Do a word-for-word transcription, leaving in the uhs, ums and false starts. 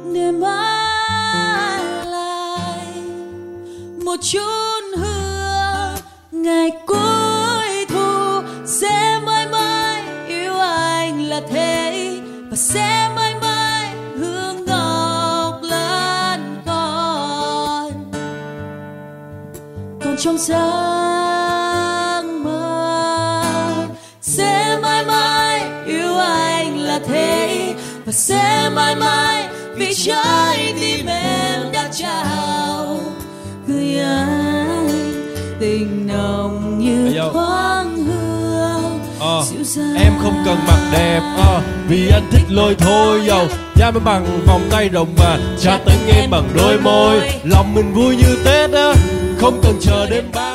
để mãi lại một chút hương ngày cuối thu, sẽ mãi mãi yêu anh là thế, và sẽ mãi mãi hương ngọc lan còn còn trong giấc mơ, sẽ mãi mãi yêu anh là thế, và sẽ mãi mãi vì trái tim em đã trao gửi anh tình nồng như thoáng hương ờ, dịu dàng. Em không cần mặc đẹp ờ, vì anh thích lôi thôi dầu da mới bằng vòng tay rộng và tra tấn em bằng đôi môi, lòng mình vui như Tết á, không cần chờ đêm ba.